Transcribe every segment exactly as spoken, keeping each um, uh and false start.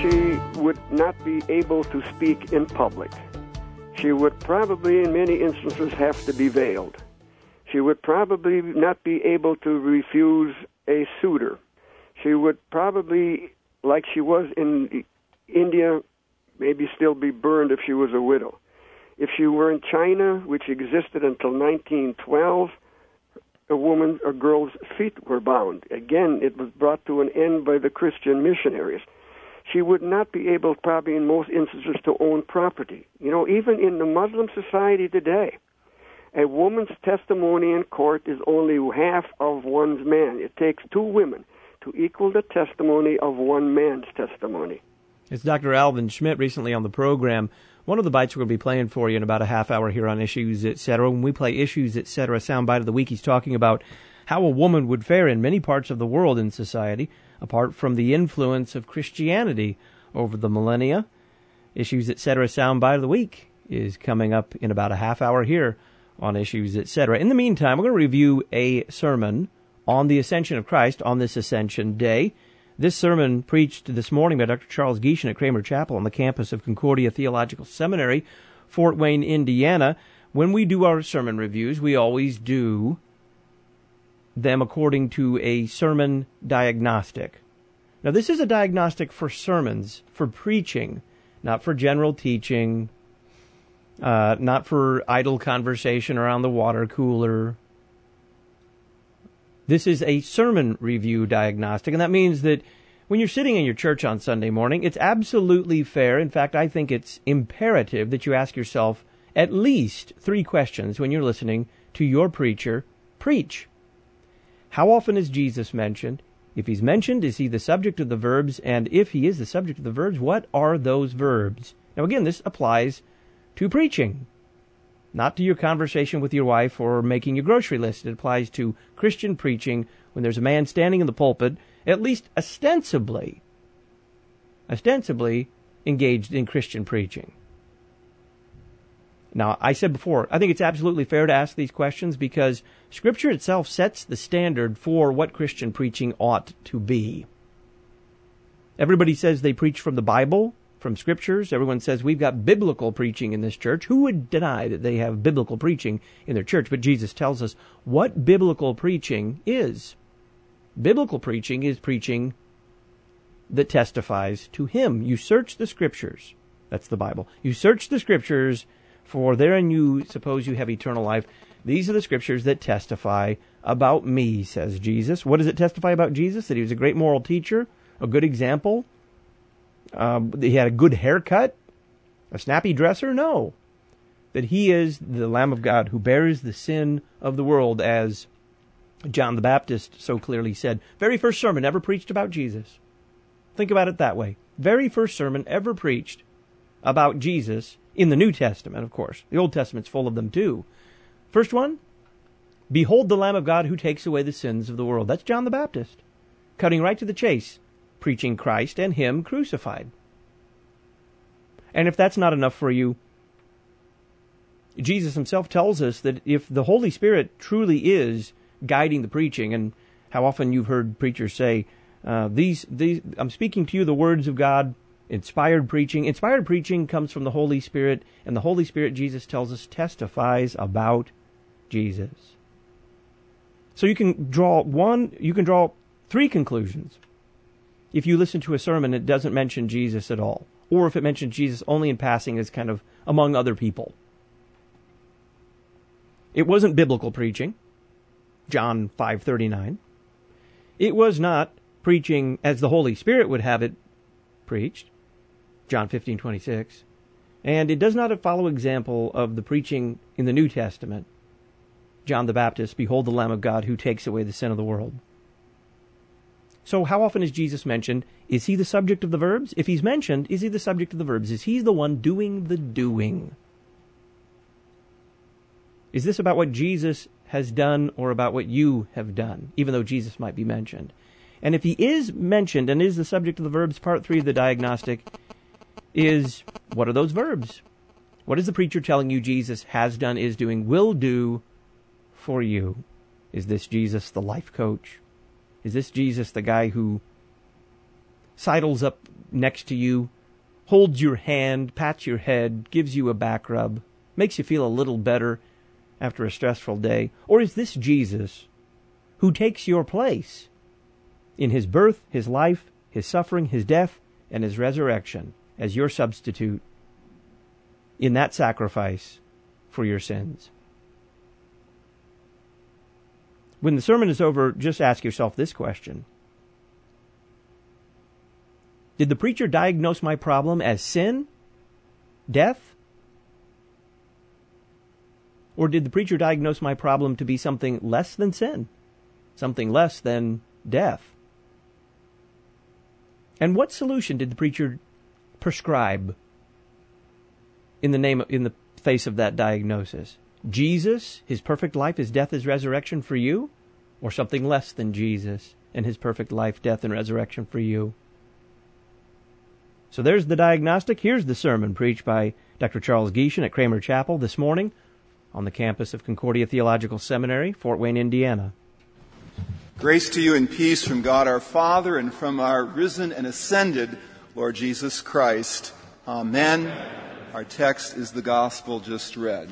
she would not be able to speak in public. She would probably, in many instances, have to be veiled. She would probably not be able to refuse a suitor. She would probably, like she was in India, maybe still be burned if she was a widow. If she were in China, which existed until nineteen twelve, a woman, a girl's feet were bound. Again, it was brought to an end by the Christian missionaries. She would not be able, probably in most instances, to own property. You know, even in the Muslim society today, a woman's testimony in court is only half of one's man. It takes two women to equal the testimony of one man's testimony. It's Doctor Alvin Schmidt recently on the program. One of the bites we're going to be playing for you in about a half hour here on Issues, et cetera. When we play Issues, et cetera, soundbite of the week, he's talking about how a woman would fare in many parts of the world in society, apart from the influence of Christianity over the millennia. Issues, et cetera, soundbite of the week is coming up in about a half hour here on Issues, et cetera. In the meantime, we're going to review a sermon on the Ascension of Christ on this Ascension Day. This sermon preached this morning by Doctor Charles Gieshin at Kramer Chapel on the campus of Concordia Theological Seminary, Fort Wayne, Indiana. When we do our sermon reviews, we always do them according to a sermon diagnostic. Now, this is a diagnostic for sermons, for preaching, not for general teaching, uh, not for idle conversation around the water cooler. This is a sermon review diagnostic, and that means that when you're sitting in your church on Sunday morning, it's absolutely fair. In fact, I think it's imperative that you ask yourself at least three questions when you're listening to your preacher preach. How often is Jesus mentioned? If he's mentioned, is he the subject of the verbs? And if he is the subject of the verbs, what are those verbs? Now, again, this applies to preaching, not to your conversation with your wife or making your grocery list. It applies to Christian preaching when there's a man standing in the pulpit, at least ostensibly, ostensibly engaged in Christian preaching. Now, I said before, I think it's absolutely fair to ask these questions because Scripture itself sets the standard for what Christian preaching ought to be. Everybody says they preach from the Bible, from Scriptures. Everyone says we've got biblical preaching in this church. Who would deny that they have biblical preaching in their church? But Jesus tells us what biblical preaching is. Biblical preaching is preaching that testifies to Him. You search the Scriptures. That's the Bible. You search the Scriptures, for therein you suppose you have eternal life. These are the Scriptures that testify about me, says Jesus. What does it testify about Jesus? That he was a great moral teacher, a good example. Um, he had a good haircut, a snappy dresser? No. That he is the Lamb of God who bears the sin of the world, as John the Baptist so clearly said. Very first sermon ever preached about Jesus. Think about it that way. Very first sermon ever preached about Jesus in the New Testament, of course. The Old Testament's full of them too. First one, behold the Lamb of God who takes away the sins of the world. That's John the Baptist, cutting right to the chase, preaching Christ and Him crucified. And if that's not enough for you, Jesus Himself tells us that if the Holy Spirit truly is guiding the preaching, and how often you've heard preachers say, uh, these, these, I'm speaking to you the words of God, inspired preaching. Inspired preaching comes from the Holy Spirit, and the Holy Spirit, Jesus tells us, testifies about Jesus. So you can draw one, you can draw three conclusions. If you listen to a sermon, it doesn't mention Jesus at all, or if it mentions Jesus only in passing as kind of among other people. It wasn't biblical preaching, John five thirty-nine. It was not preaching as the Holy Spirit would have it preached, John fifteen twenty-six. And it does not follow example of the preaching in the New Testament, John the Baptist, behold the Lamb of God who takes away the sin of the world. So how often is Jesus mentioned? Is he the subject of the verbs? If he's mentioned, is he the subject of the verbs? Is he the one doing the doing? Is this about what Jesus has done or about what you have done, even though Jesus might be mentioned? And if he is mentioned and is the subject of the verbs, part three of the diagnostic is, what are those verbs? What is the preacher telling you Jesus has done, is doing, will do for you? Is this Jesus the life coach? Is this Jesus the guy who sidles up next to you, holds your hand, pats your head, gives you a back rub, makes you feel a little better after a stressful day? Or is this Jesus who takes your place in his birth, his life, his suffering, his death, and his resurrection as your substitute in that sacrifice for your sins? When the sermon is over, just ask yourself this question. Did the preacher diagnose my problem as sin, death? Or did the preacher diagnose my problem to be something less than sin, something less than death? And what solution did the preacher prescribe in the name, in the face of that diagnosis? Jesus, his perfect life, his death, his resurrection for you? Or something less than Jesus and his perfect life, death, and resurrection for you? So there's the diagnostic. Here's the sermon preached by Doctor Charles Gieshen at Kramer Chapel this morning on the campus of Concordia Theological Seminary, Fort Wayne, Indiana. Grace to you and peace from God our Father and from our risen and ascended Lord Jesus Christ. Amen. Our text is the gospel just read.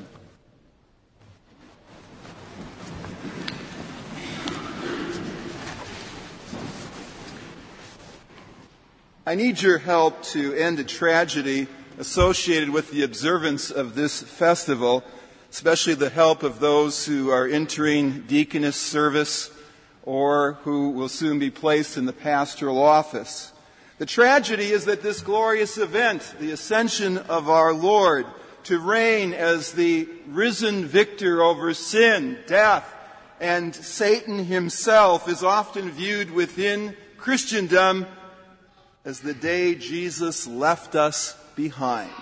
I need your help to end a tragedy associated with the observance of this festival, especially the help of those who are entering deaconess service or who will soon be placed in the pastoral office. The tragedy is that this glorious event, the ascension of our Lord to reign as the risen victor over sin, death, and Satan himself, is often viewed within Christendom as the day Jesus left us behind.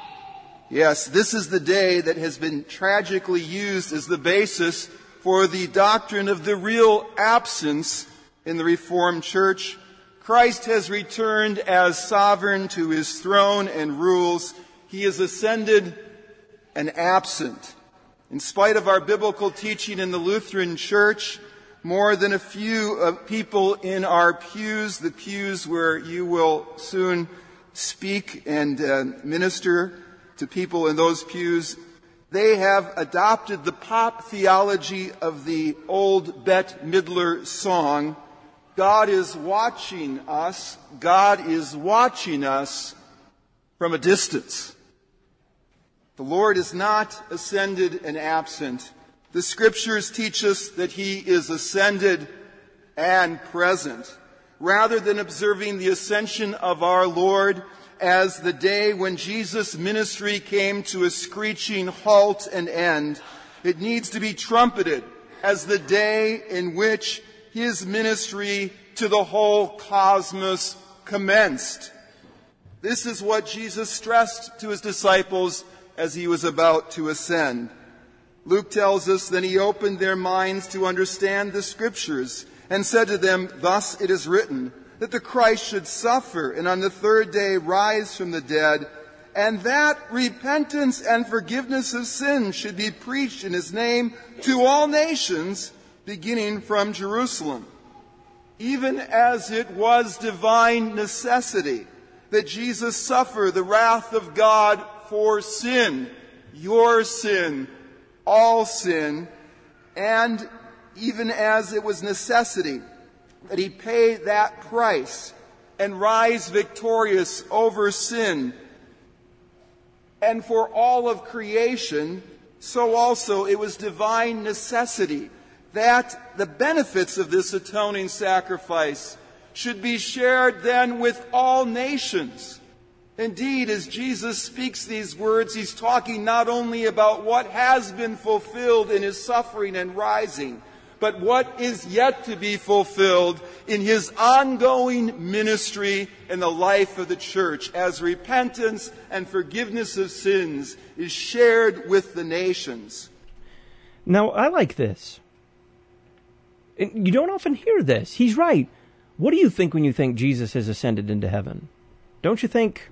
Yes, this is the day that has been tragically used as the basis for the doctrine of the real absence in the Reformed Church. Christ has returned as sovereign to his throne and rules. He is ascended and absent. In spite of our biblical teaching in the Lutheran Church, more than a few uh, people in our pews, the pews where you will soon speak and uh, minister to people in those pews, they have adopted the pop theology of the old Bette Midler song, God is watching us, God is watching us from a distance. The Lord is not ascended and absent. The Scriptures teach us that he is ascended and present. Rather than observing the ascension of our Lord as the day when Jesus' ministry came to a screeching halt and end, it needs to be trumpeted as the day in which his ministry to the whole cosmos commenced. This is what Jesus stressed to his disciples as he was about to ascend. Luke tells us, then he opened their minds to understand the Scriptures and said to them, thus it is written, that the Christ should suffer and on the third day rise from the dead, and that repentance and forgiveness of sins should be preached in his name to all nations, beginning from Jerusalem. Even as it was divine necessity that Jesus suffer the wrath of God for sin, your sin, all sin, and even as it was necessity that he pay that price and rise victorious over sin, and for all of creation, so also it was divine necessity that the benefits of this atoning sacrifice should be shared then with all nations. Indeed, as Jesus speaks these words, he's talking not only about what has been fulfilled in his suffering and rising, but what is yet to be fulfilled in his ongoing ministry in the life of the church, as repentance and forgiveness of sins is shared with the nations. Now, I like this. You don't often hear this. He's right. What do you think when you think Jesus has ascended into heaven? Don't you think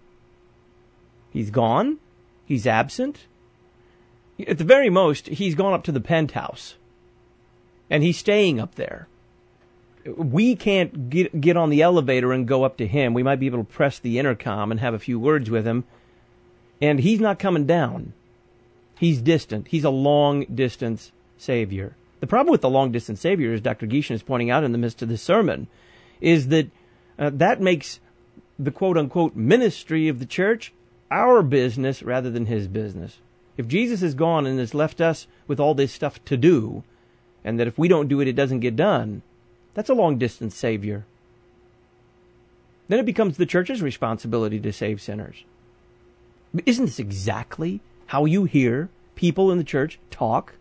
he's gone? He's absent? At the very most, he's gone up to the penthouse. And he's staying up there. we can't get, get on the elevator and go up to him. We might be able to press the intercom and have a few words with him. And he's not coming down. He's distant. He's a long-distance Savior. The problem with the long-distance Savior, as Doctor Gieshin is pointing out in the midst of this sermon, is that uh, that makes the quote-unquote ministry of the church our business rather than his business. If Jesus is gone and has left us with all this stuff to do, and that if we don't do it, it doesn't get done, that's a long-distance Savior. Then it becomes the church's responsibility to save sinners. But isn't this exactly how you hear people in the church talk?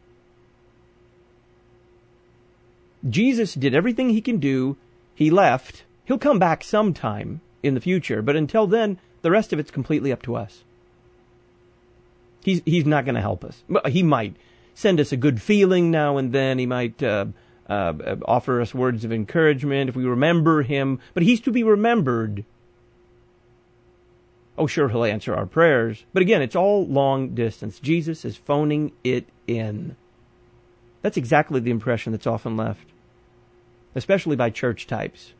Jesus did everything he can do. He left. He'll come back sometime in the future, but until then, the rest of it's completely up to us. He's he's not going to help us. He might send us a good feeling now and then. He might uh, uh, offer us words of encouragement if we remember him, but he's to be remembered. Oh, sure, he'll answer our prayers. But again, it's all long distance. Jesus is phoning it in. That's exactly the impression that's often left, especially by church types.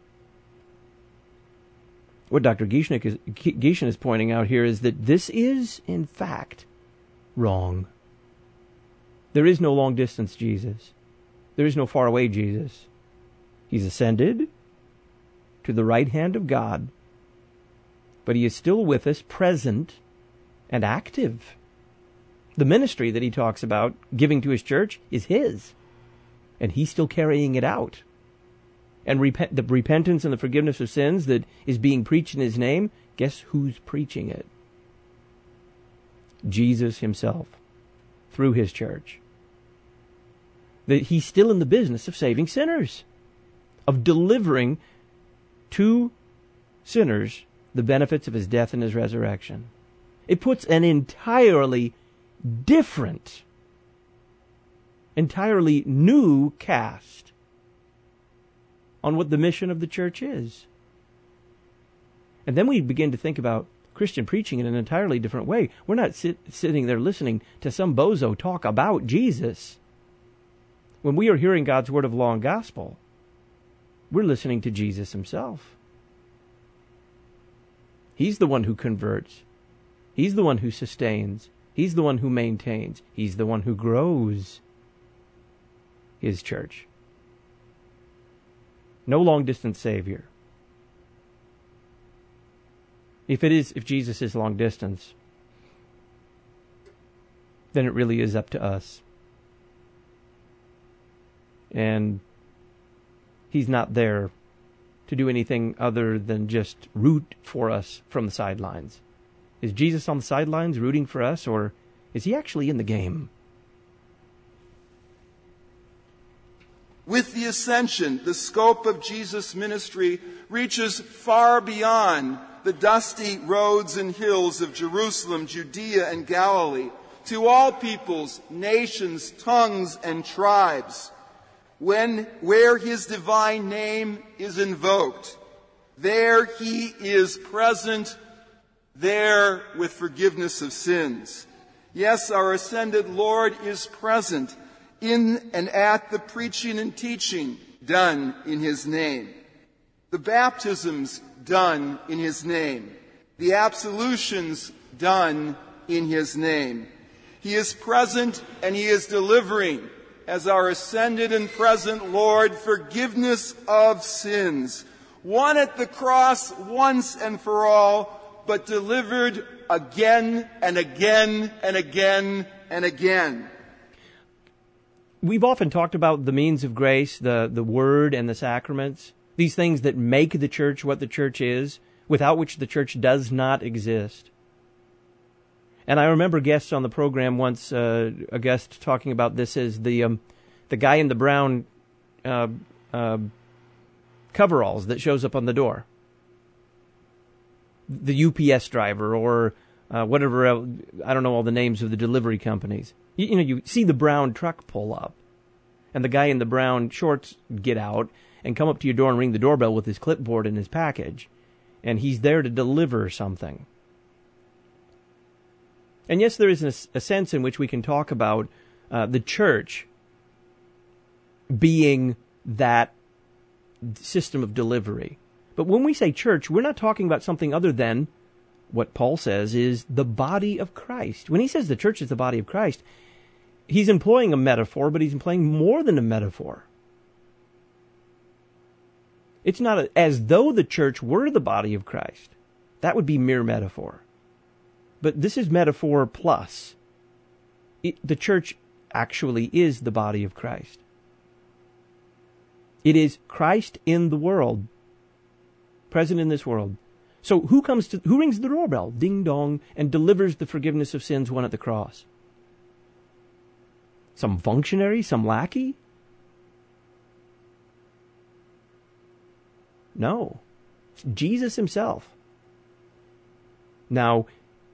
What Doctor Gieshin is, Gieshin is pointing out here is that this is, in fact, wrong. There is no long-distance Jesus. There is no faraway Jesus. He's ascended to the right hand of God, but he is still with us, present and active. The ministry that he talks about giving to his church is his, and he's still carrying it out. And repent, the repentance and the forgiveness of sins that is being preached in his name, guess who's preaching it? Jesus himself, through his church. That he's still in the business of saving sinners, of delivering to sinners the benefits of his death and his resurrection. It puts an entirely different, entirely new cast on what the mission of the church is. And then we begin to think about Christian preaching in an entirely different way. We're not sit, sitting there listening to some bozo talk about Jesus. When we are hearing God's word of law and gospel, we're listening to Jesus himself. He's the one who converts. He's the one who sustains. He's the one who maintains. He's the one who grows his church. No long-distance Savior. If it is, if Jesus is long-distance, then it really is up to us. And he's not there to do anything other than just root for us from the sidelines. Is Jesus on the sidelines rooting for us, or is he actually in the game? With the ascension, the scope of Jesus' ministry reaches far beyond the dusty roads and hills of Jerusalem, Judea, and Galilee, to all peoples, nations, tongues, and tribes. When, where his divine name is invoked, there he is present, there with forgiveness of sins. Yes, our ascended Lord is present in and at the preaching and teaching done in his name, the baptisms done in his name, the absolutions done in his name. He is present and he is delivering, as our ascended and present Lord, forgiveness of sins, won at the cross once and for all, but delivered again and again and again and again. We've often talked about the means of grace, the, the Word and the sacraments, these things that make the church what the church is, without which the church does not exist. And I remember guests on the program once, uh, a guest talking about this as the um, the guy in the brown uh, uh, coveralls that shows up on the door. The U P S driver or uh, whatever, else, I don't know all the names of the delivery companies. You, you know, you see the brown truck pull up, and the guy in the brown shorts get out and come up to your door and ring the doorbell with his clipboard and his package. And he's there to deliver something. And yes, there is a, a sense in which we can talk about uh, the church being that system of delivery. But when we say church, we're not talking about something other than what Paul says is the body of Christ. When he says the church is the body of Christ, he's employing a metaphor, but he's employing more than a metaphor. It's not a, as though the church were the body of Christ. That would be mere metaphor. But this is metaphor plus. It, the church actually is the body of Christ. It is Christ in the world, present in this world. So who comes to, who rings the doorbell, ding dong, and delivers the forgiveness of sins won at the cross? Some functionary, some lackey? No. It's Jesus himself. Now,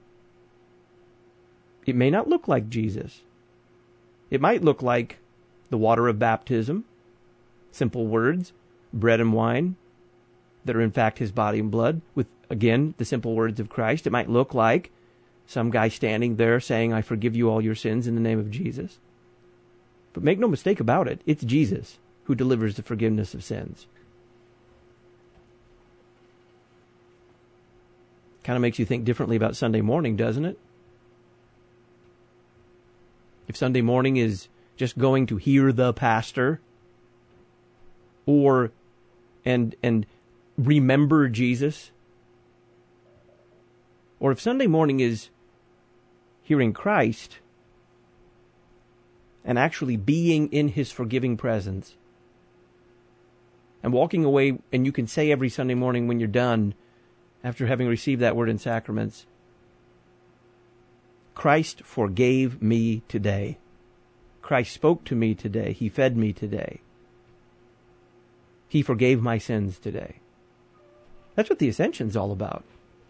it may not look like Jesus. It might look like the water of baptism, simple words, bread and wine, that are in fact his body and blood, with, again, the simple words of Christ. It might look like some guy standing there saying, I forgive you all your sins in the name of Jesus. But make no mistake about it, it's Jesus who delivers the forgiveness of sins. Kind of makes you think differently about Sunday morning, doesn't it? If Sunday morning is just going to hear the pastor, or and and remember Jesus, or if Sunday morning is hearing Christ and actually being in his forgiving presence and walking away, and you can say every Sunday morning when you're done, after having received that word in sacraments, Christ forgave me today. Christ spoke to me today. He fed me today. He forgave my sins today. That's what the Ascension's all about.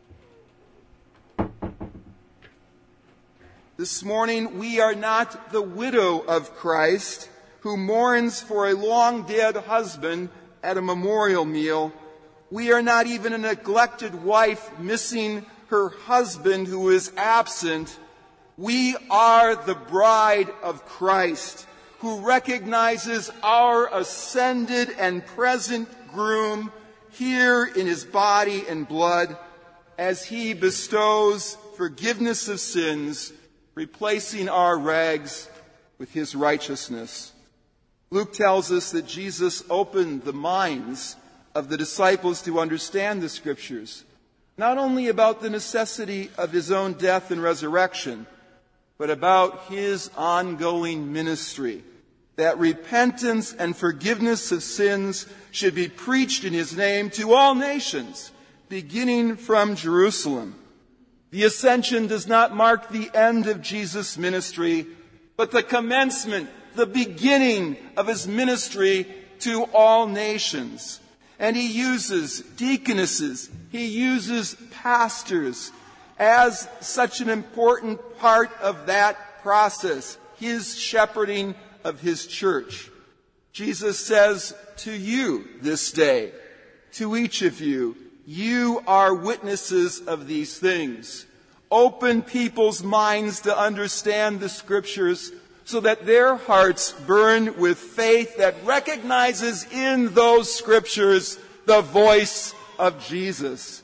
This morning, we are not the widow of Christ who mourns for a long-dead husband at a memorial meal. We are not even a neglected wife missing her husband who is absent. We are the bride of Christ, who recognizes our ascended and present groom here in his body and blood as he bestows forgiveness of sins, replacing our rags with his righteousness. Luke tells us that Jesus opened the minds of the disciples to understand the Scriptures, not only about the necessity of his own death and resurrection, but about his ongoing ministry, that repentance and forgiveness of sins should be preached in his name to all nations, beginning from Jerusalem. The Ascension does not mark the end of Jesus' ministry, but the commencement, the beginning of his ministry to all nations. And he uses deaconesses, he uses pastors as such an important part of that process, his shepherding of his church. Jesus says to you this day, to each of you, you are witnesses of these things. Open people's minds to understand the Scriptures so that their hearts burn with faith that recognizes in those Scriptures the voice of Jesus.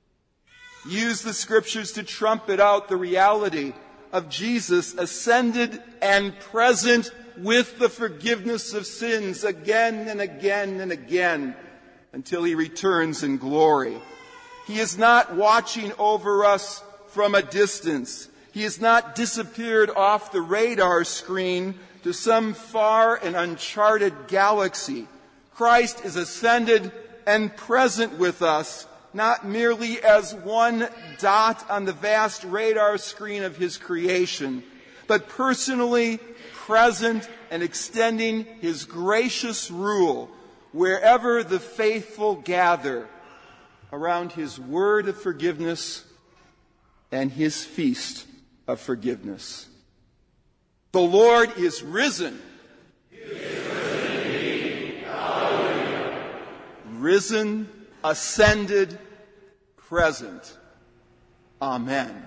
Use the Scriptures to trumpet out the reality of Jesus ascended and present with the forgiveness of sins again and again and again until he returns in glory. He is not watching over us from a distance. He has not disappeared off the radar screen to some far and uncharted galaxy. Christ is ascended and present with us, not merely as one dot on the vast radar screen of his creation, but personally present and extending his gracious rule wherever the faithful gather around his word of forgiveness and his feast of forgiveness. The Lord is risen. He is risen indeed. Hallelujah. Risen, ascended, present. Amen.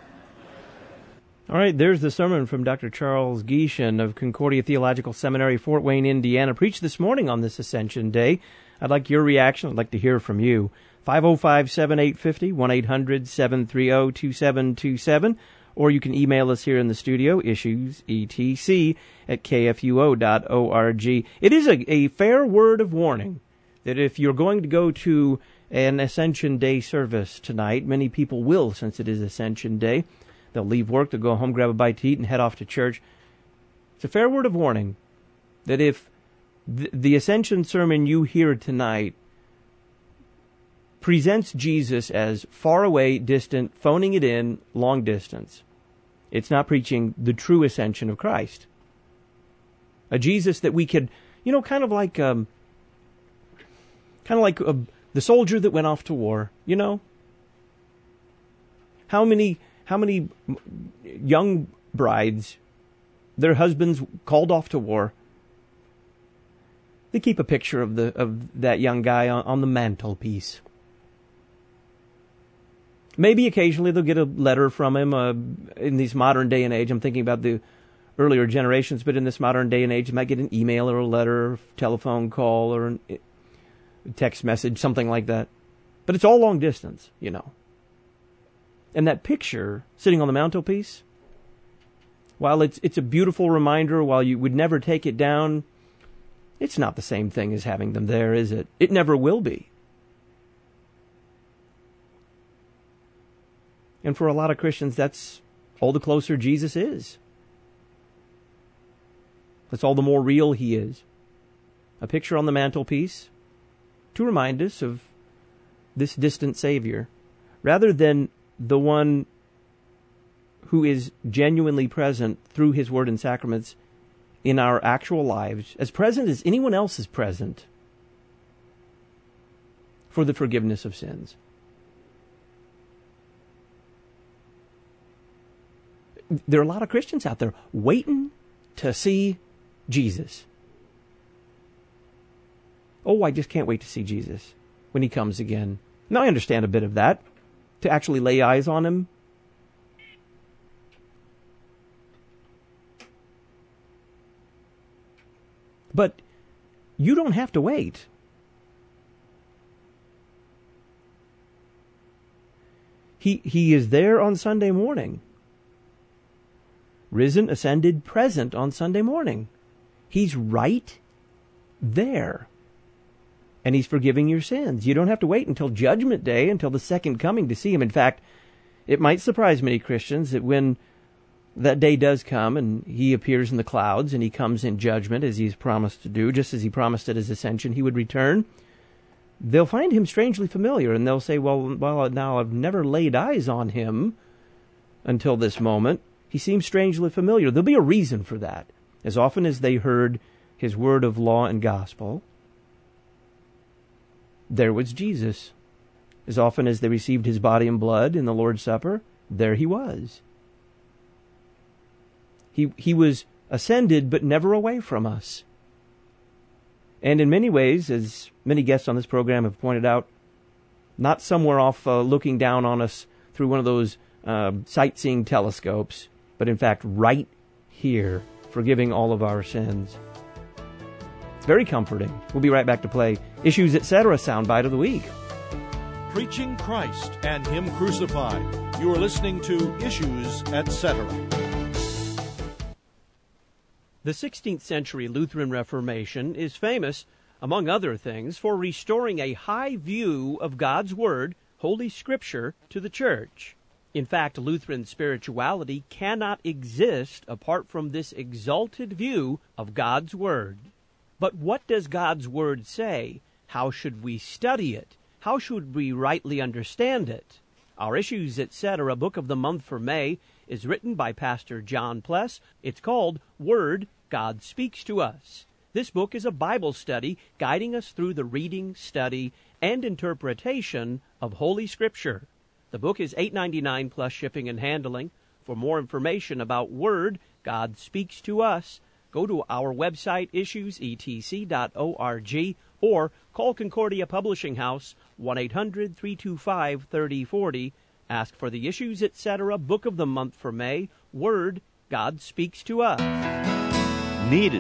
All right, there's the sermon from Doctor Charles Gieshen of Concordia Theological Seminary, Fort Wayne, Indiana, preached this morning on this Ascension Day. I'd like your reaction. I'd like to hear from you. five oh five, seven eight five oh, one eight hundred, seven three oh, two seven two seven. Or you can email us here in the studio, issues, E T C, at k f u o dot org. It is a, a fair word of warning that if you're going to go to an Ascension Day service tonight, many people will, since it is Ascension Day. They'll leave work, they'll go home, grab a bite to eat, and head off to church. It's a fair word of warning that if th- the Ascension sermon you hear tonight presents Jesus as far away, distant, phoning it in, long distance, it's not preaching the true ascension of Christ. A Jesus that we could, you know, kind of like, um, kind of like uh, the soldier that went off to war, you know? How many, how many young brides, their husbands called off to war, they keep a picture of the of that young guy on, on the mantelpiece. Maybe occasionally they'll get a letter from him uh, in this modern day and age. I'm thinking about the earlier generations, but in this modern day and age, you might get an email or a letter, or telephone call, or a text message, something like that. But it's all long distance, you know. And that picture sitting on the mantelpiece, while it's it's a beautiful reminder, while you would never take it down, it's not the same thing as having them there, is it? It never will be. And for a lot of Christians, that's all the closer Jesus is. That's all the more real he is. A picture on the mantelpiece to remind us of this distant Savior, rather than the one who is genuinely present through his word and sacraments in our actual lives, as present as anyone else is present for the forgiveness of sins. There are a lot of Christians out there waiting to see Jesus. Oh, I just can't wait to see Jesus when he comes again. Now, I understand a bit of that, to actually lay eyes on him. But you don't have to wait. He, he is there on Sunday morning. Risen, ascended, present on Sunday morning. He's right there. And he's forgiving your sins. You don't have to wait until Judgment Day, until the second coming to see him. In fact, it might surprise many Christians that when that day does come and he appears in the clouds and he comes in judgment as he's promised to do, just as he promised at his ascension he would return, they'll find him strangely familiar, and they'll say, well, well, now I've never laid eyes on him until this moment. He seems strangely familiar. There'll be a reason for that. As often as they heard his word of law and gospel, there was Jesus. As often as they received his body and blood in the Lord's Supper, there he was. He he was ascended, but never away from us. And in many ways, as many guests on this program have pointed out, not somewhere off uh, looking down on us through one of those uh, sightseeing telescopes, but in fact right here, forgiving all of our sins. It's very comforting. We'll be right back to play Issues, et cetera soundbite of the week. Preaching Christ and Him crucified. You are listening to Issues, et cetera. The sixteenth century Lutheran Reformation is famous, among other things, for restoring a high view of God's Word, Holy Scripture, to the Church. In fact, Lutheran spirituality cannot exist apart from this exalted view of God's Word. But what does God's Word say? How should we study it? How should we rightly understand it? Our Issues, et cetera book of the month for May is written by Pastor John Pless. It's called Word, God Speaks to Us. This book is a Bible study guiding us through the reading, study, and interpretation of Holy Scripture. The book is eight dollars and ninety-nine cents plus shipping and handling. For more information about Word, God Speaks to Us, go to our website, issues e t c dot org, or call Concordia Publishing House, one eight hundred, three two five, three oh four oh. Ask for the Issues, et cetera book of the month for May, Word, God Speaks to Us. Needed.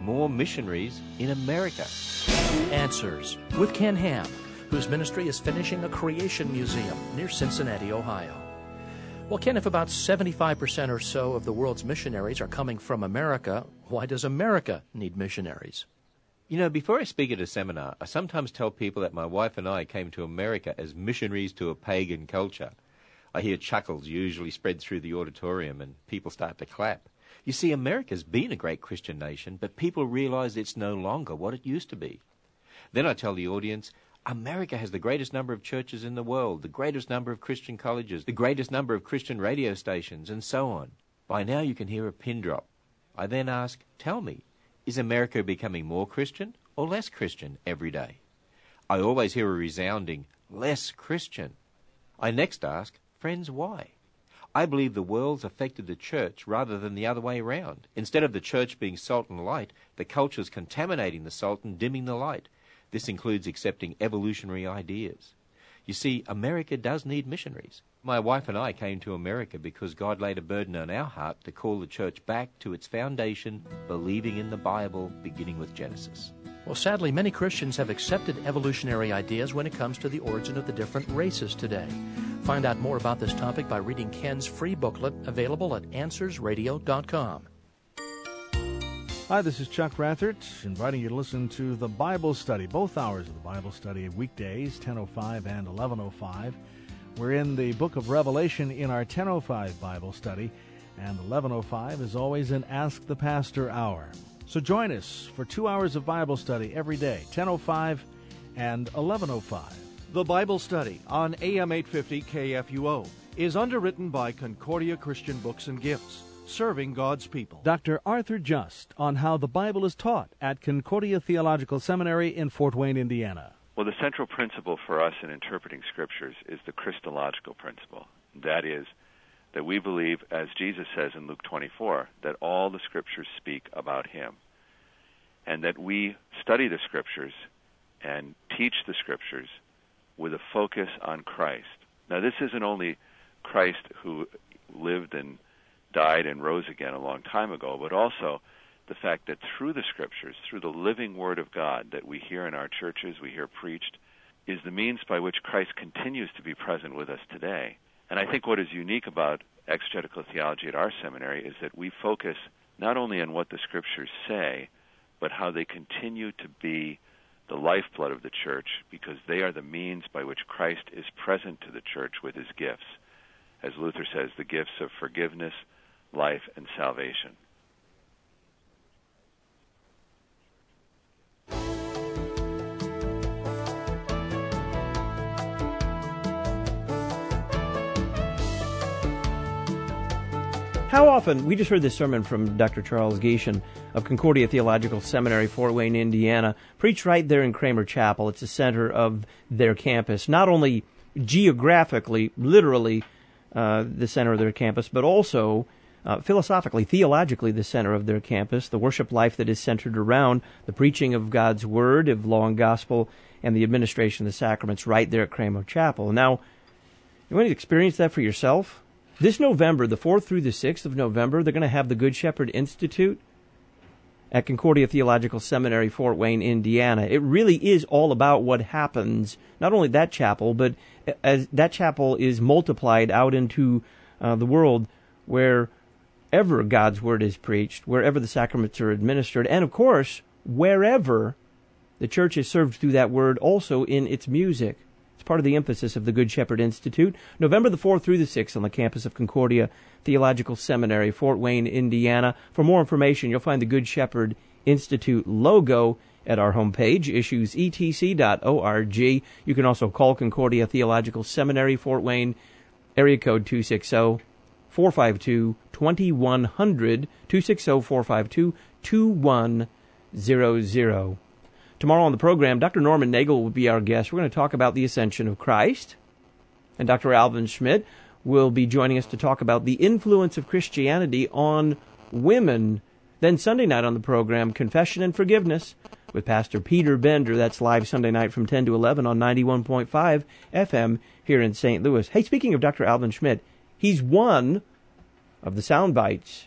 more missionaries in America? Answers with Ken Ham, whose ministry is finishing a creation museum near Cincinnati, Ohio. Well, Ken, if about seventy-five percent or so of the world's missionaries are coming from America, why does America need missionaries? You know, before I speak at a seminar, I sometimes tell people that my wife and I came to America as missionaries to a pagan culture. I hear chuckles usually spread through the auditorium and people start to clap. You see, America's been a great Christian nation, but people realize it's no longer what it used to be. Then I tell the audience, America has the greatest number of churches in the world, the greatest number of Christian colleges, the greatest number of Christian radio stations, and so on. By now you can hear a pin drop. I then ask, tell me, is America becoming more Christian or less Christian every day? I always hear a resounding, less Christian. I next ask, friends, why? I believe the world's affected the church rather than the other way around. Instead of the church being salt and light, the culture's contaminating the salt and dimming the light. This includes accepting evolutionary ideas. You see, America does need missionaries. My wife and I came to America because God laid a burden on our heart to call the church back to its foundation, believing in the Bible, beginning with Genesis. Well, sadly, many Christians have accepted evolutionary ideas when it comes to the origin of the different races today. Find out more about this topic by reading Ken's free booklet, available at answers radio dot com. Hi, this is Chuck Rathert, inviting you to listen to the Bible Study, both hours of the Bible Study, weekdays, ten oh five and eleven oh five. We're in the book of Revelation in our ten oh five Bible Study, and eleven oh five is always an Ask the Pastor hour. So join us for two hours of Bible study every day, ten oh five and eleven oh five. The Bible Study on A M eight fifty K F U O is underwritten by Concordia Christian Books and Gifts, serving God's people. Doctor Arthur Just on how the Bible is taught at Concordia Theological Seminary in Fort Wayne, Indiana. Well, the central principle for us in interpreting Scriptures is the Christological principle. That is, that we believe, as Jesus says in Luke twenty-four, that all the Scriptures speak about Him, and that we study the Scriptures and teach the Scriptures with a focus on Christ. Now, this isn't only Christ who lived and died and rose again a long time ago, but also the fact that through the Scriptures, through the living Word of God that we hear in our churches, we hear preached, is the means by which Christ continues to be present with us today. And I think what is unique about exegetical theology at our seminary is that we focus not only on what the Scriptures say, but how they continue to be the lifeblood of the church, because they are the means by which Christ is present to the church with His gifts. As Luther says, the gifts of forgiveness, life, and salvation. How often, we just heard this sermon from Doctor Charles Gieshen of Concordia Theological Seminary, Fort Wayne, Indiana, preached right there in Kramer Chapel. It's the center of their campus, not only geographically, literally, uh, the center of their campus, but also uh, philosophically, theologically, the center of their campus, the worship life that is centered around the preaching of God's Word, of law and gospel, and the administration of the sacraments right there at Kramer Chapel. Now, you want to experience that for yourself? This November, the fourth through the sixth of November, they're going to have the Good Shepherd Institute at Concordia Theological Seminary, Fort Wayne, Indiana. It really is all about what happens, not only that chapel, but as that chapel is multiplied out into uh, the world wherever God's Word is preached, wherever the sacraments are administered, and of course, wherever the church is served through that Word also in its music. It's part of the emphasis of the Good Shepherd Institute. November the fourth through the sixth on the campus of Concordia Theological Seminary, Fort Wayne, Indiana. For more information, you'll find the Good Shepherd Institute logo at our homepage, issues e t c dot org. You can also call Concordia Theological Seminary, Fort Wayne, area code two six zero, four five two, two one zero zero, two six zero, four five two, two one zero zero. Tomorrow on the program, Doctor Norman Nagel will be our guest. We're going to talk about the ascension of Christ. And Doctor Alvin Schmidt will be joining us to talk about the influence of Christianity on women. Then Sunday night on the program, Confession and Forgiveness with Pastor Peter Bender. That's live Sunday night from ten to eleven on ninety-one point five F M here in Saint Louis. Hey, speaking of Doctor Alvin Schmidt, he's one of the sound bites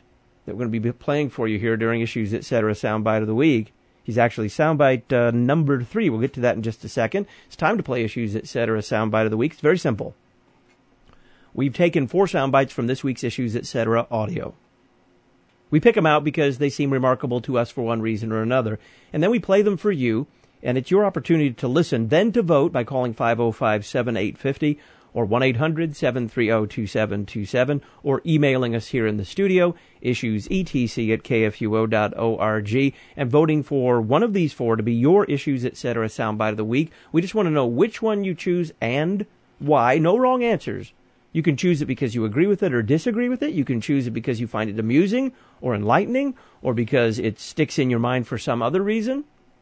that we're going to be playing for you here during Issues Etc. Soundbite of the Week. He's actually soundbite uh, number three. We'll get to that in just a second. It's time to play Issues Etc. Soundbite of the Week. It's very simple. We've taken four soundbites from this week's Issues Etc. audio. We pick them out because they seem remarkable to us for one reason or another. And then we play them for you, and it's your opportunity to listen, then to vote by calling five oh five, seven eight five oh or one eight hundred, seven three zero, two seven two seven, or emailing us here in the studio, issuesetc at k f u o dot org, and voting for one of these four to be your Issues Etc. Soundbite of the Week. We just want to know which one you choose and why. No wrong answers. You can choose it because you agree with it or disagree with it. You can choose it because you find it amusing or enlightening, or because it sticks in your mind for some other reason.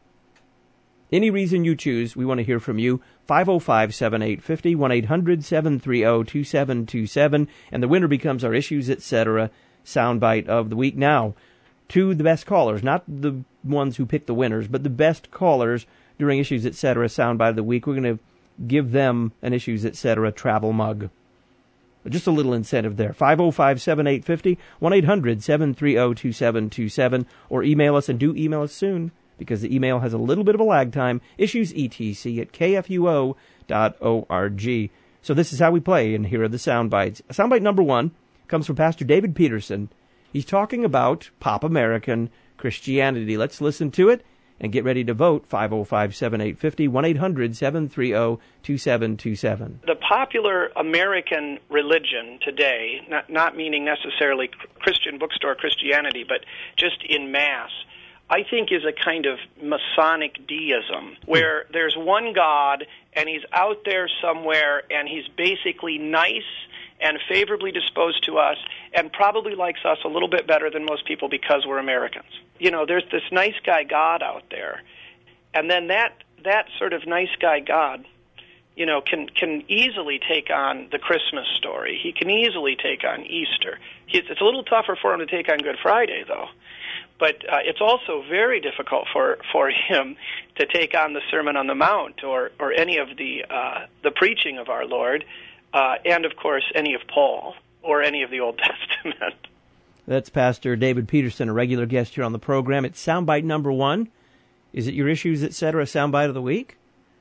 Any reason you choose, we want to hear from you. five oh five, seven eight five oh, one eight hundred, seven three zero, two seven two seven, and the winner becomes our Issues Etc. Soundbite of the Week. Now, to the best callers, not the ones who pick the winners, but the best callers during Issues Etc. Soundbite of the Week, we're going to give them an Issues Etc. travel mug. Just a little incentive there. five oh five, seven eight five oh, one eight hundred, seven three zero, two seven two seven, or email us, and do email us soon, because the email has a little bit of a lag time, issuesetc at k f u o dot org. So this is how we play, and here are the sound bites. Soundbite number one comes from Pastor David Peterson. He's talking about pop American Christianity. Let's listen to it and get ready to vote. five oh five, seven eight five oh, one eight hundred, seven three zero, two seven two seven. The popular American religion today, not, not meaning necessarily Christian bookstore Christianity, but just in mass, I think is a kind of Masonic deism, where there's one God, and he's out there somewhere, and he's basically nice and favorably disposed to us, and probably likes us a little bit better than most people because we're Americans. You know, there's this nice guy God out there, and then that that sort of nice guy God, you know, can can easily take on the Christmas story. He can easily take on Easter. He, it's a little tougher for him to take on Good Friday, though. But uh, it's also very difficult for, for him to take on the Sermon on the Mount or, or any of the uh, the preaching of our Lord, uh, and, of course, any of Paul or any of the Old Testament. That's Pastor David Peterson, a regular guest here on the program. It's soundbite number one. Is it your Issues Etc. Soundbite of the Week?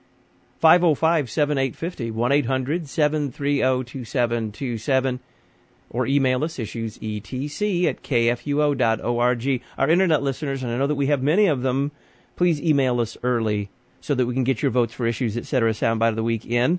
five oh five, seven eight five oh, one eight hundred, seven three zero, two seven two seven. Or email us, issuesetc at k f u o dot org. Our internet listeners, and I know that we have many of them, please email us early so that we can get your votes for Issues Etc. Soundbite of the Week in.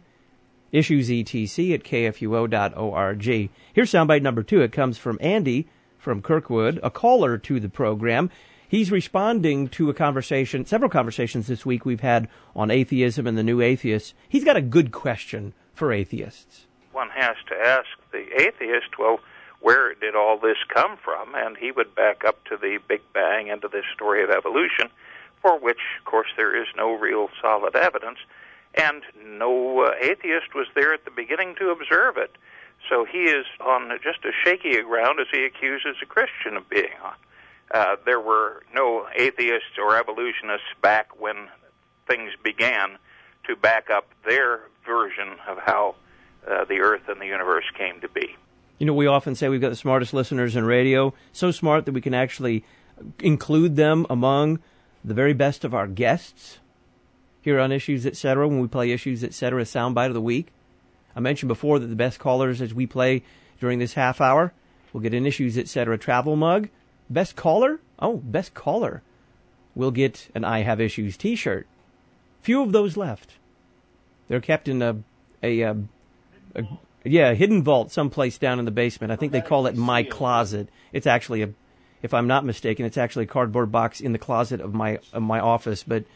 issuesetc at k f u o dot org. Here's soundbite number two. It comes from Andy from Kirkwood, a caller to the program. He's responding to a conversation, several conversations this week we've had on atheism and the new atheists. He's got a good question for atheists. One has to ask the atheist, well, where did all this come from? And he would back up to the Big Bang and to this story of evolution, for which, of course, there is no real solid evidence. And no uh, atheist was there at the beginning to observe it. So he is on just as shaky a ground as he accuses a Christian of being on. Uh, there were no atheists or evolutionists back when things began to back up their version of how Uh, the earth and the universe came to be. You know, we often say we've got the smartest listeners in radio, so smart that we can actually include them among the very best of our guests here on Issues Etc. when we play Issues Etc. Soundbite of the Week. I mentioned before that the best callers as we play during this half hour will get an Issues Etc. travel mug. Best caller? Oh, best caller will get an I Have Issues t-shirt. Few of those left. They're kept in a... a, a A, yeah, a hidden vault someplace down in the basement. I think they call it my closet. It's actually a, if I'm not mistaken, it's actually a cardboard box in the closet of my of my office. But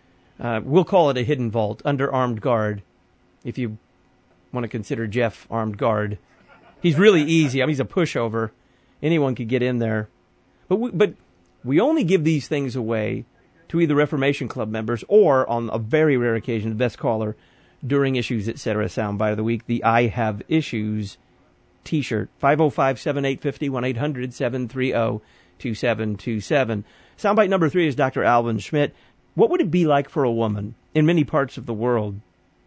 uh, we'll call it a hidden vault under armed guard. If you want to consider Jeff armed guard, he's really easy. I mean, he's a pushover. Anyone could get in there. But we, but we only give these things away to either Reformation Club members or, on a very rare occasion, the best caller during Issues Etc. Soundbite of the Week, the I Have Issues t-shirt. five oh five, seven eight five oh, one eight hundred, seven three zero, two seven two seven. Soundbite number three is Doctor Alvin Schmidt. What would it be like for a woman in many parts of the world,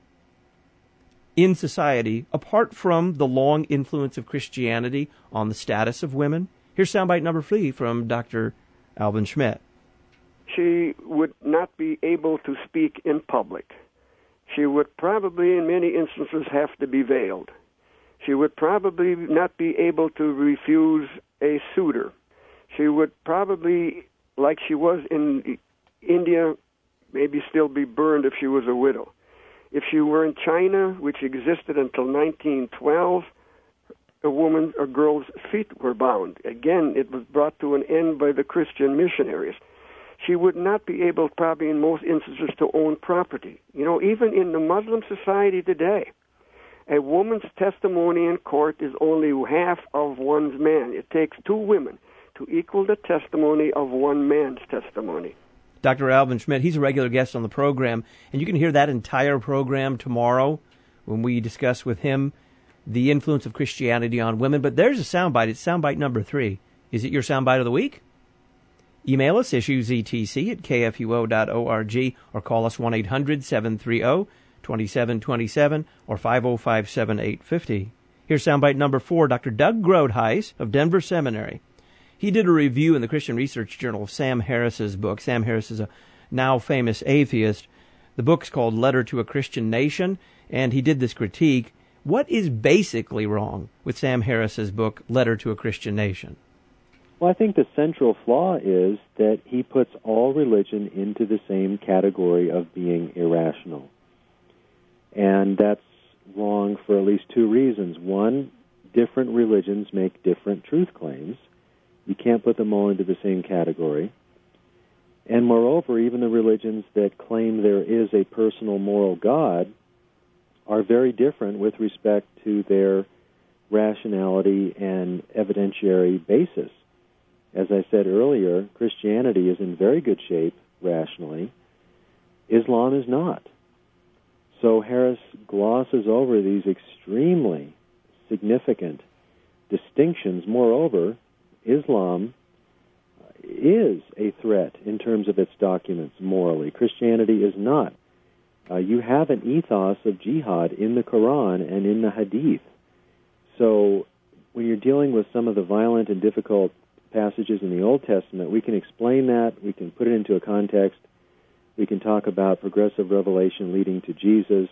in society, apart from the long influence of Christianity on the status of women Here's soundbite number three from Doctor Alvin Schmidt. She would not be able to speak in public. She would probably, in many instances, have to be veiled. She would probably not be able to refuse a suitor. She would probably, like she was in India, maybe still be burned if she was a widow. If she were in China, which existed until nineteen twelve, a woman, a girl's feet were bound. Again, it was brought to an end by the Christian missionaries. She would not be able, probably in most instances, to own property. You know, even in the Muslim society today, a woman's testimony in court is only half of one's man. It takes two women to equal the testimony of one man's testimony. Doctor Alvin Schmidt, he's a regular guest on the program, and you can hear that entire program tomorrow when we discuss with him the influence of Christianity on women. But there's a soundbite. It's soundbite number three. Is it your soundbite of the week? Email us, issuesetc at k f u o dot org, or call us one eight hundred seven three zero two seven two seven or five oh five seven eight five oh. Here's soundbite number four, Doctor Doug Groothuis of Denver Seminary. He did a review in the Christian Research Journal of Sam Harris's book. Sam Harris is a now famous atheist. The book's called Letter to a Christian Nation, and he did this critique. What is basically wrong with Sam Harris's book, Letter to a Christian Nation? Well, I think the central flaw is that he puts all religion into the same category of being irrational. And that's wrong for at least two reasons. One, different religions make different truth claims. You can't put them all into the same category. And moreover, even the religions that claim there is a personal moral God are very different with respect to their rationality and evidentiary basis. As I said earlier, Christianity is in very good shape rationally. Islam is not. So Harris glosses over these extremely significant distinctions. Moreover, Islam is a threat in terms of its documents morally. Christianity is not. Uh, you have an ethos of jihad in the Quran and in the Hadith. So when you're dealing with some of the violent and difficult passages in the Old Testament, we can explain that, we can put it into a context, we can talk about progressive revelation leading to Jesus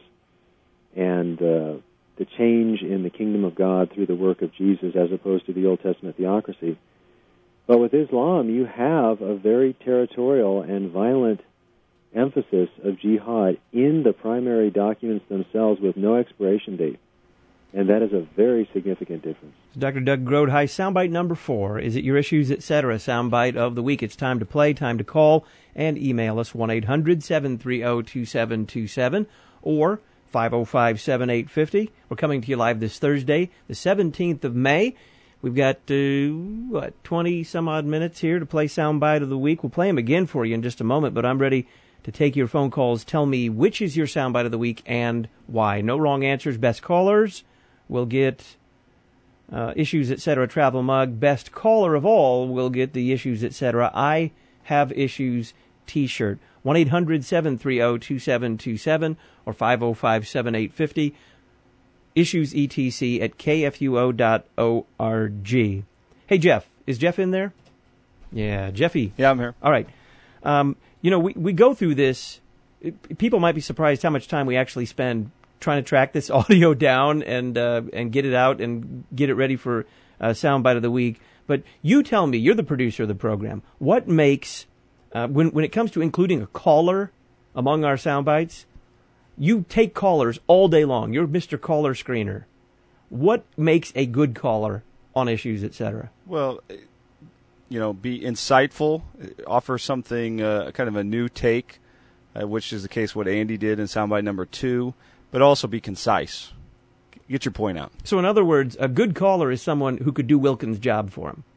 and uh, the change in the kingdom of God through the work of Jesus as opposed to the Old Testament theocracy. But with Islam, you have a very territorial and violent emphasis of jihad in the primary documents themselves with no expiration date. And that is a very significant difference. Doctor Doug Groothuis, soundbite number four. Is it your issues, et cetera? Soundbite of the week. It's time to play, time to call, and email us one eight hundred seven three zero two seven two seven or five oh five seven eight five oh. We're coming to you live this Thursday, the seventeenth of May. We've got, uh, what, twenty some odd minutes here to play soundbite of the week. We'll play them again for you in just a moment, but I'm ready to take your phone calls. Tell me which is your soundbite of the week and why. No wrong answers. Best callers will get uh, issues, et cetera. Travel mug. Best caller of all will get the issues, et cetera. I have issues T-shirt. one eight hundred seven three zero two seven two seven or five oh five seven eight five oh. Issues E T C at k f u o dot org. Hey, Jeff. Is Jeff in there? Yeah, Jeffy. Yeah, I'm here. All right. Um, you know, we, we go through this. It, people might be surprised how much time we actually spend trying to track this audio down and uh, and get it out and get it ready for uh, Soundbite of the Week. But you tell me, you're the producer of the program, what makes, uh, when, when it comes to including a caller among our soundbites, you take callers all day long. You're Mister Caller Screener. What makes a good caller on issues, et cetera? Well, you know, be insightful, offer something, uh, kind of a new take, uh, which is the case what Andy did in soundbite number two, but also be concise. Get your point out. So in other words, a good caller is someone who could do Wilkins' job for him.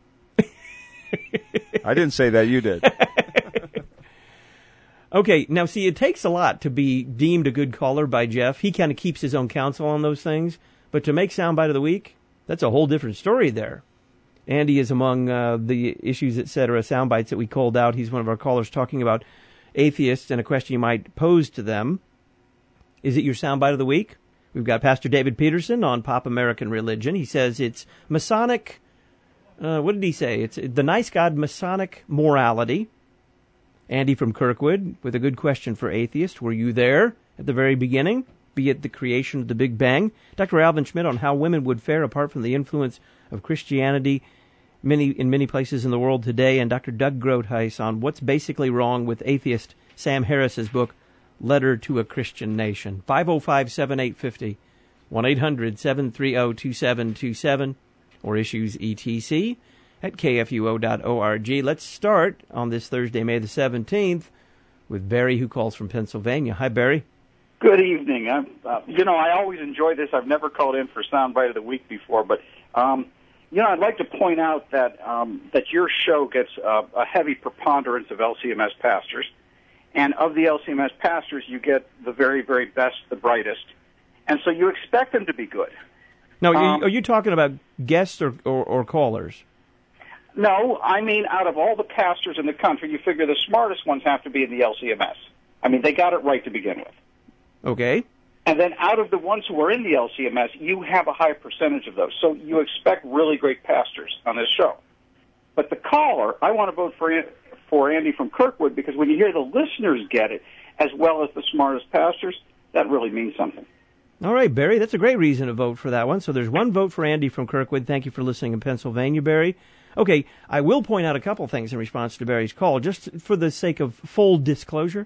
I didn't say that, you did. Okay, now see, it takes a lot to be deemed a good caller by Jeff. He kind of keeps his own counsel on those things. But to make Soundbite of the Week, that's a whole different story there. Andy is among uh, the issues, et cetera, soundbites that we called out. He's one of our callers talking about atheists and a question you might pose to them. Is it your Soundbite of the Week? We've got Pastor David Peterson on Pop American Religion. He says it's Masonic Uh, what did he say? It's the nice God Masonic morality. Andy from Kirkwood with a good question for atheists. Were you there at the very beginning, be it the creation of the Big Bang? Doctor Alvin Schmidt on how women would fare apart from the influence of Christianity many in many places in the world today. And Doctor Doug Groothuis on what's basically wrong with atheist Sam Harris's book, Letter to a Christian Nation. five oh five, seven eight five oh, one eight hundred, seven three oh, two seven two seven, or issues E T C at K F U O dot org. Let's start on this Thursday, May the seventeenth, with Barry, who calls from Pennsylvania. Hi, Barry. Good evening. I'm, uh, you know, I always enjoy this. I've never called in for Soundbite of the Week before, but, um, you know, I'd like to point out that um, that your show gets uh, a heavy preponderance of L C M S pastors, and of the L C M S pastors, you get the very, very best, the brightest, and so you expect them to be good. Now, um, are you talking about guests or, or, or callers? No, I mean, out of all the pastors in the country, you figure the smartest ones have to be in the L C M S. I mean, they got it right to begin with. Okay. And then out of the ones who are in the L C M S, you have a high percentage of those. So you expect really great pastors on this show. But the caller, I want to vote for for Andy from Kirkwood, because when you hear the listeners get it, as well as the smartest pastors, that really means something. All right, Barry, that's a great reason to vote for that one. So there's one vote for Andy from Kirkwood. Thank you for listening in Pennsylvania, Barry. Okay, I will point out a couple things in response to Barry's call, just for the sake of full disclosure.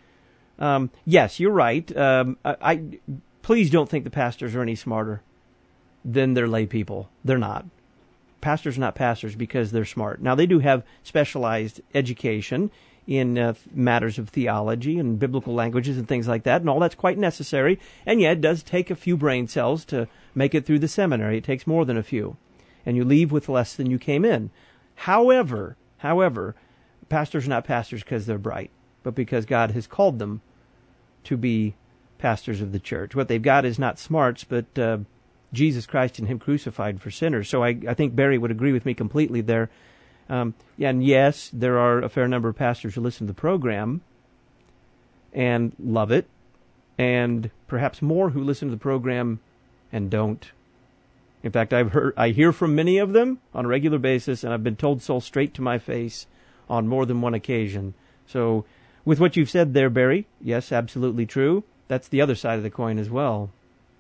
Um, yes, you're right. Um, I, I please don't think the pastors are any smarter than their lay people. They're not. Pastors are not pastors because they're smart. Now, they do have specialized education in uh, matters of theology and biblical languages and things like that, and all that's quite necessary. And yet, it does take a few brain cells to make it through the seminary. It takes more than a few. And you leave with less than you came in. However, however, pastors are not pastors because they're bright, but because God has called them to be pastors of the church. What they've got is not smarts, but uh, Jesus Christ and Him crucified for sinners. So I, I think Barry would agree with me completely there. Um, and yes, there are a fair number of pastors who listen to the program and love it, and perhaps more who listen to the program and don't. In fact, I've heard, I hear from many of them on a regular basis, and I've been told so straight to my face on more than one occasion. So, with what you've said there, Barry, yes, absolutely true. That's the other side of the coin as well.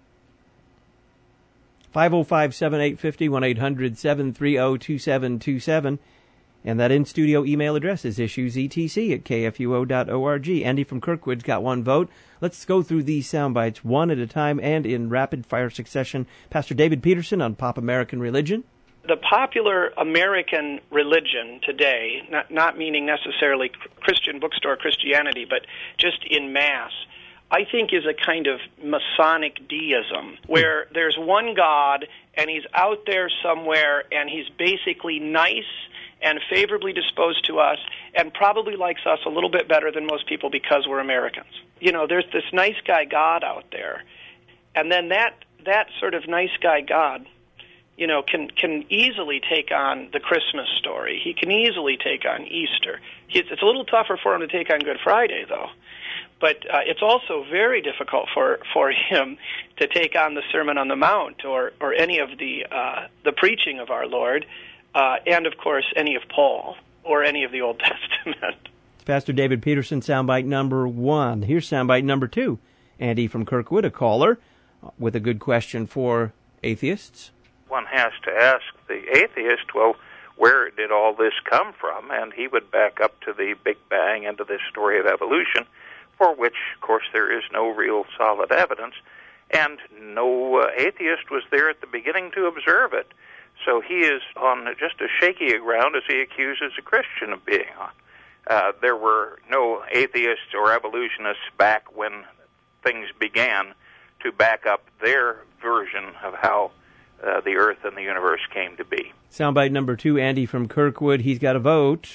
five oh five, seven eight five oh, one eight hundred, seven three oh, two seven two seven. And that in-studio email address is issuesetc at K F U O dot org. Andy from Kirkwood's got one vote. Let's go through these sound bites one at a time and in rapid-fire succession. Pastor David Peterson on Pop American Religion. The popular American religion today, not, not meaning necessarily Christian bookstore Christianity, but just in mass, I think is a kind of Masonic deism, where there's one God, and He's out there somewhere, and He's basically nice and favorably disposed to us, and probably likes us a little bit better than most people because we're Americans. You know, there's this nice guy God out there, and then that that sort of nice guy God, you know, can can easily take on the Christmas story. He can easily take on Easter. It's, it's a little tougher for him to take on Good Friday, though. But uh, it's also very difficult for, for him to take on the Sermon on the Mount or, or any of the uh, the preaching of our Lord, uh, and, of course, any of Paul or any of the Old Testament. Pastor David Peterson, soundbite number one. Here's soundbite number two. Andy from Kirkwood, a caller, with a good question for atheists. One has to ask the atheist, well, where did all this come from? And he would back up to the Big Bang and to this story of evolution, for which, of course, there is no real solid evidence, and no uh, atheist was there at the beginning to observe it. So he is on just as shaky a ground as he accuses a Christian of being on. Uh, there were no atheists or evolutionists back when things began to back up their version of how uh, the earth and the universe came to be. Soundbite number two, Andy from Kirkwood. He's got a vote.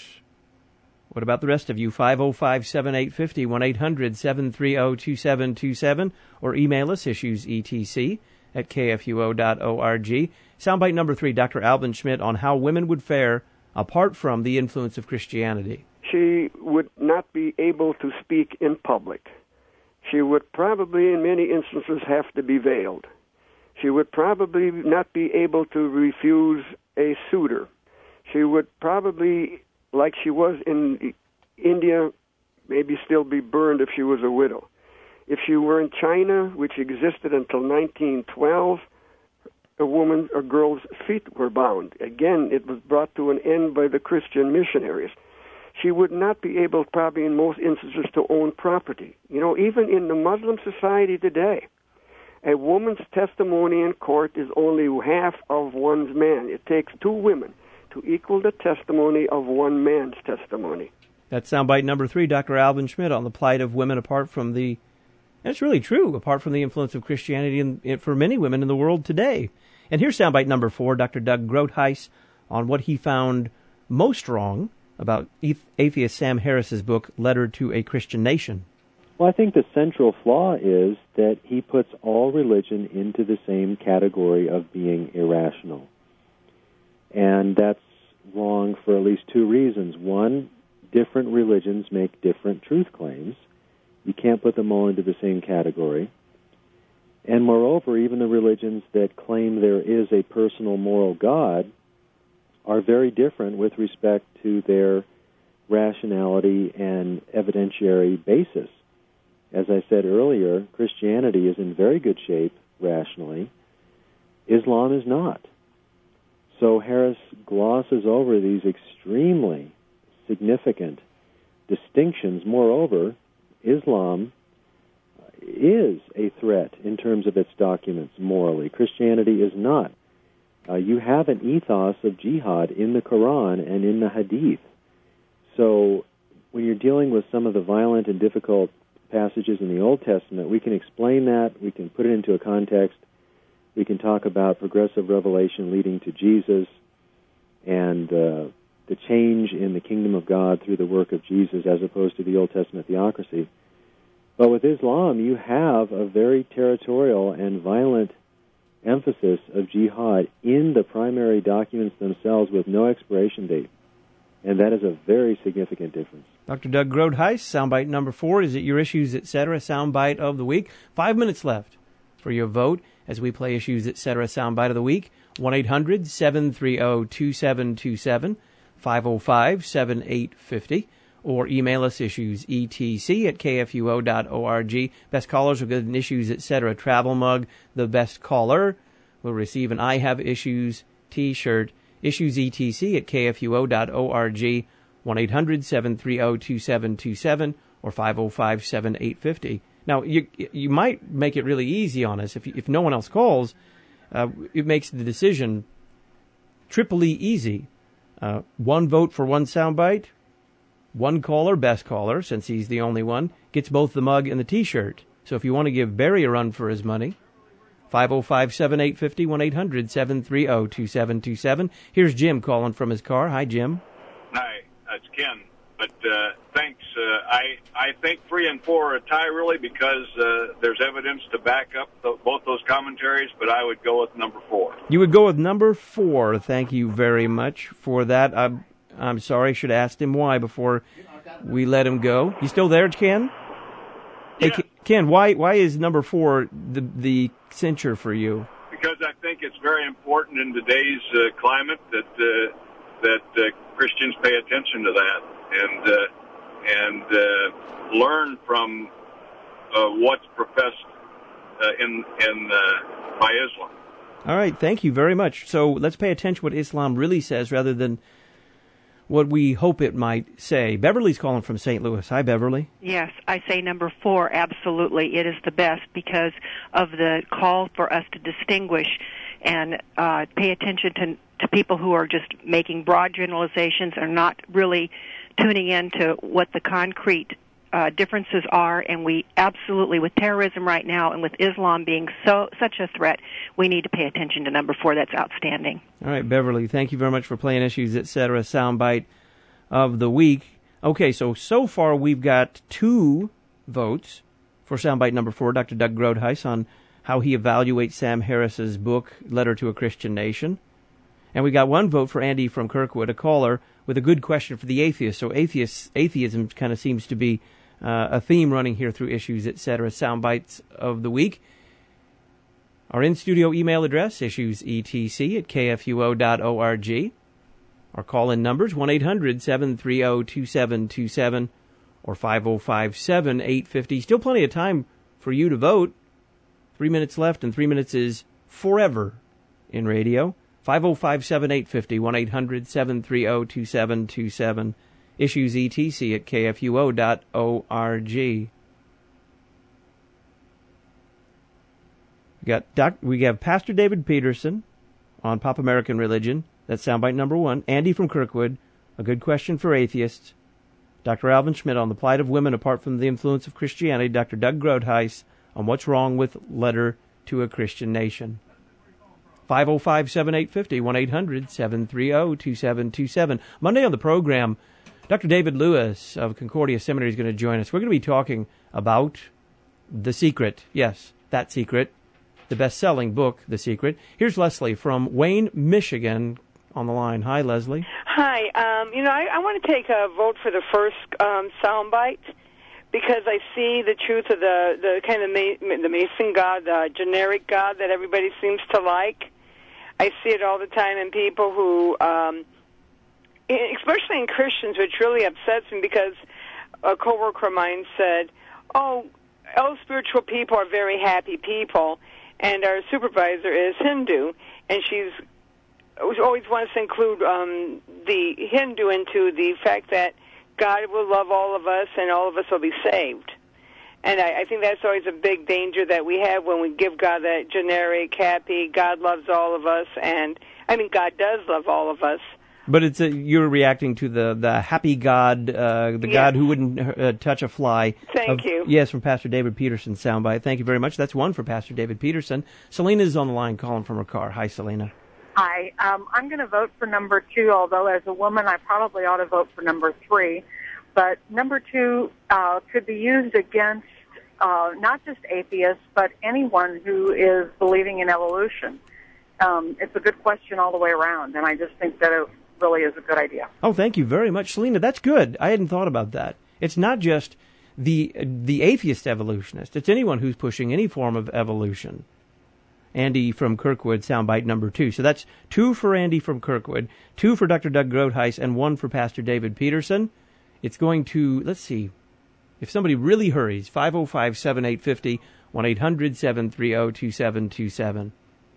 What about the rest of you? five oh five, seven eight five oh, one eight hundred, seven three oh, two seven two seven, or email us, issuesetc at K F U O dot org. Soundbite number three, Doctor Alvin Schmidt on how women would fare apart from the influence of Christianity. She would not be able to speak in public. She would probably, in many instances, have to be veiled. She would probably not be able to refuse a suitor She would probably, like she was in India, maybe still be burned if she was a widow. If she were in China, which existed until nineteen twelve, a woman, a girl's feet were bound. Again, it was brought to an end by the Christian missionaries. She would not be able, probably in most instances, to own property. You know, even in the Muslim society today, a woman's testimony in court is only half of one's man. It takes two women to equal the testimony of one man's testimony. That's soundbite number three, Doctor Alvin Schmidt, on the plight of women apart from the, and it's really true, apart from the influence of Christianity in, in, for many women in the world today. And here's soundbite number four, Doctor Doug Groothuis, on what he found most wrong about atheist Sam Harris's book, Letter to a Christian Nation. Well, I think the central flaw is that he puts all religion into the same category of being irrational. And that's wrong for at least two reasons. One, different religions make different truth claims. You can't put them all into the same category. And moreover, even the religions that claim there is a personal moral God are very different with respect to their rationality and evidentiary basis. As I said earlier, Christianity is in very good shape rationally. Islam is not. So Harris glosses over these extremely significant distinctions. Moreover, Islam is a threat in terms of its documents morally. Christianity is not. Uh, you have an ethos of jihad in the Quran and in the Hadith. So when you're dealing with some of the violent and difficult passages in the Old Testament, we can explain that, we can put it into a context, we can talk about progressive revelation leading to Jesus and uh, the change in the kingdom of God through the work of Jesus as opposed to the Old Testament theocracy. But with Islam, you have a very territorial and violent emphasis of jihad in the primary documents themselves with no expiration date. And that is a very significant difference. Doctor Doug Groothuis, soundbite number four. Is it Your Issues, et cetera, soundbite of the week? Five minutes left for your vote as we play Issues, et cetera, soundbite of the week. one eight hundred seven three zero two seven two seven, five oh five seven eight five oh, or email us issues etc at k f u o dot org. Best callers will get an Issues, et cetera, travel mug. The best caller will receive an I Have Issues t-shirt. Issues etc at k f u o dot org, one eight hundred seven three zero two seven two seven, or five oh five seven eight five oh. Now, you you might make it really easy on us. If if no one else calls, uh, it makes the decision triply easy. Uh, one vote for one soundbite, one caller, best caller, since he's the only one, gets both the mug and the T-shirt. So if you want to give Barry a run for his money, five oh five seven eight five oh, one eight hundred seven three zero two seven two seven. Here's Jim calling from his car. Hi, Jim. Hi, that's Ken. But uh, thanks. Uh, I I think three and four are a tie, really, because uh, there's evidence to back up the, both those commentaries, but I would go with number four. You would go with number four. Thank you very much for that. I'm, I'm sorry. I should have asked him why before we let him go. You still there, Ken? Yeah. Hey, Ken, why why is number four the the clincher for you? Because I think it's very important in today's uh, climate that uh, that uh, Christians pay attention to that and uh, and uh, learn from uh, what's professed uh, in in uh, by Islam. All right, thank you very much. So let's pay attention to what Islam really says rather than what we hope it might say. Beverly's calling from Saint Louis. Hi, Beverly. Yes, I say number four, absolutely. It is the best because of the call for us to distinguish and uh, pay attention to, to people who are just making broad generalizations and not really tuning in to what the concrete uh, differences are. And we absolutely, with terrorism right now and with Islam being so such a threat, we need to pay attention to number four. That's outstanding. All right, Beverly, thank you very much for playing Issues, et cetera, soundbite of the week. Okay, so so far we've got two votes for soundbite number four, Doctor Doug Groothuis, on how he evaluates Sam Harris's book, Letter to a Christian Nation. And we got one vote for Andy from Kirkwood, a caller, with a good question for the atheist. So atheists, atheism kind of seems to be uh, a theme running here through Issues, et cetera, soundbites of the week. Our in-studio email address, issues etc at k f u o dot org. Our call-in numbers, one eight hundred seven three zero two seven two seven or five oh five seven eight five oh. Still plenty of time for you to vote. Three minutes left, and three minutes is forever in radio. five oh five seven eight five oh, one eight hundred seven three zero two seven two seven. Issues E T C at K F U O dot org. We got doc, we have Pastor David Peterson on Pop American Religion. That's soundbite number one. Andy from Kirkwood, a good question for atheists. Doctor Alvin Schmidt on the plight of women apart from the influence of Christianity. Doctor Doug Groothuis on what's wrong with Letter to a Christian Nation. five oh five seven eight five oh, one eight hundred seven three zero two seven two seven. Monday on the program, Doctor David Lewis of Concordia Seminary is going to join us. We're going to be talking about The Secret. Yes, that secret. The best-selling book, The Secret. Here's Leslie from Wayne, Michigan on the line. Hi, Leslie. Hi. Um, you know, I, I want to take a vote for the first um, soundbite because I see the truth of the, the kind of ma- the Mason God, the generic God that everybody seems to like. I see it all the time in people who, um, especially in Christians, which really upsets me because a coworker of mine said, oh, all spiritual people are very happy people, and our supervisor is Hindu, and she's always wants to include um, the Hindu into the fact that God will love all of us and all of us will be saved. And I, I think that's always a big danger that we have when we give God that generic, happy, God loves all of us, and I mean, God does love all of us. But it's a, you're reacting to the, the happy God, uh, the yes. God who wouldn't uh, touch a fly. Thank of, you. Yes, from Pastor David Peterson soundbite. Thank you very much. That's one for Pastor David Peterson. Selena's on the line calling from her car. Hi, Selena. Hi. Um, I'm going to vote for number two, although as a woman I probably ought to vote for number three. But number two uh, could be used against uh, not just atheists, but anyone who is believing in evolution. Um, it's a good question all the way around, and I just think that it really is a good idea. Oh, thank you very much, Selena. That's good. I hadn't thought about that. It's not just the the atheist evolutionist. It's anyone who's pushing any form of evolution. Andy from Kirkwood, soundbite number two. So that's two for Andy from Kirkwood, two for Doctor Doug Groothuis, and one for Pastor David Peterson. It's going to, let's see, if somebody really hurries, five oh five seven eight five oh, one eight hundred seven three zero two seven two seven.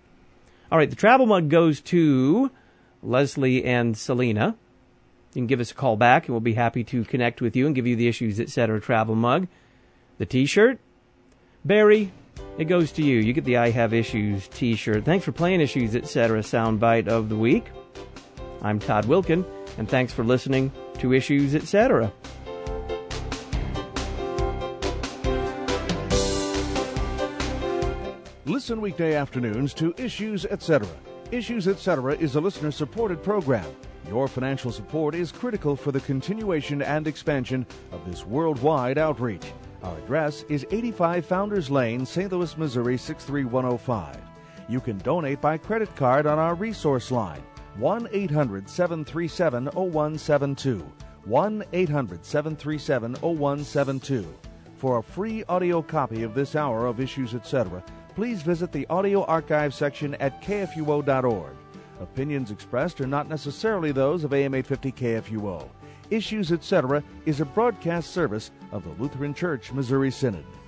All right, the travel mug goes to Leslie and Selena. You can give us a call back, and we'll be happy to connect with you and give you the Issues Etc. travel mug. The T-shirt, Barry, it goes to you. You get the I Have Issues T-shirt. Thanks for playing Issues Etc. soundbite of the week. I'm Todd Wilkin, and thanks for listening to Issues Etc. Listen weekday afternoons to Issues Etc. Issues Etc. is a listener-supported program. Your financial support is critical for the continuation and expansion of this worldwide outreach. Our address is eighty-five Founders Lane, Saint Louis, Missouri, six three one oh five. You can donate by credit card on our resource line, one eight hundred seven three seven oh one seven two, one eight hundred seven three seven oh one seven two. For a free audio copy of this hour of Issues Etc., please visit the audio archive section at K F U O dot org. Opinions expressed are not necessarily those of A M eight fifty K F U O. Issues Etc. is a broadcast service of the Lutheran Church Missouri Synod.